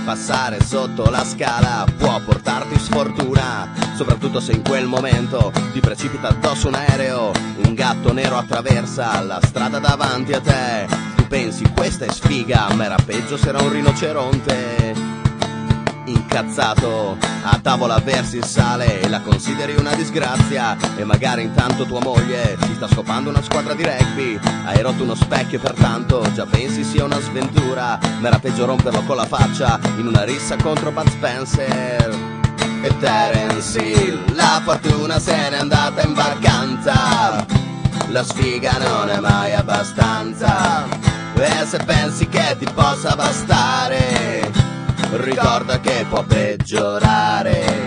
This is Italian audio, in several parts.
Passare sotto la scala può portarti sfortuna, soprattutto se in quel momento ti precipita addosso un aereo. Un gatto nero attraversa la strada davanti a te. Tu pensi questa è sfiga, ma era peggio se era un rinoceronte. Incazzato, a tavola versi il sale e la consideri una disgrazia. E magari intanto tua moglie ti sta scopando una squadra di rugby. Hai rotto uno specchio e pertanto già pensi sia una sventura, ma era peggio romperlo con la faccia in una rissa contro Bud Spencer e Terence Hill. La fortuna se n'è andata in vacanza, la sfiga non è mai abbastanza. E se pensi che ti possa bastare, ricorda che può peggiorare.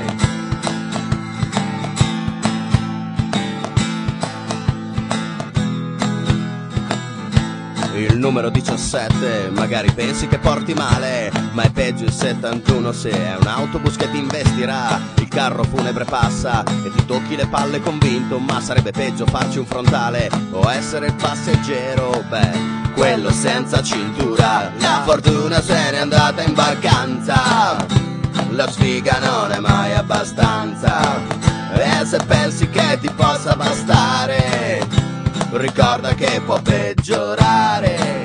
Il numero 17 magari pensi che porti male, ma è peggio il 71 se è un autobus che ti investirà. Il carro funebre passa e ti tocchi le palle convinto, ma sarebbe peggio farci un frontale o essere il passeggero. Beh, quello senza cintura. La fortuna se n'è andata in vacanza, la sfiga non è mai abbastanza. E se pensi che ti possa bastare, ricorda che può peggiorare.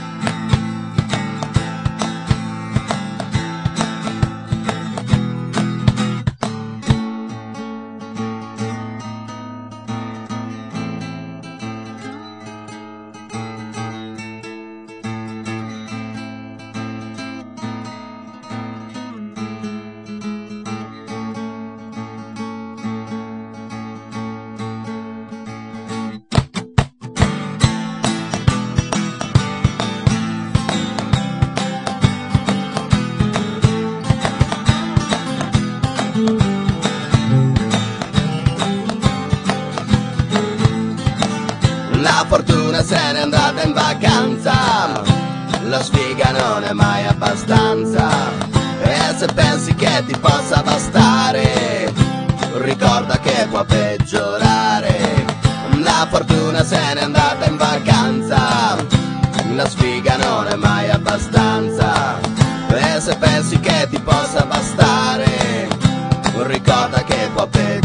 La fortuna se n'è andata in vacanza, la sfiga non è mai abbastanza. E se pensi che ti possa bastare, ricorda che può peggiorare. La fortuna se n'è andata in vacanza, la sfiga non è mai abbastanza. E se pensi che ti possa bastare, ricorda che può peggiorare.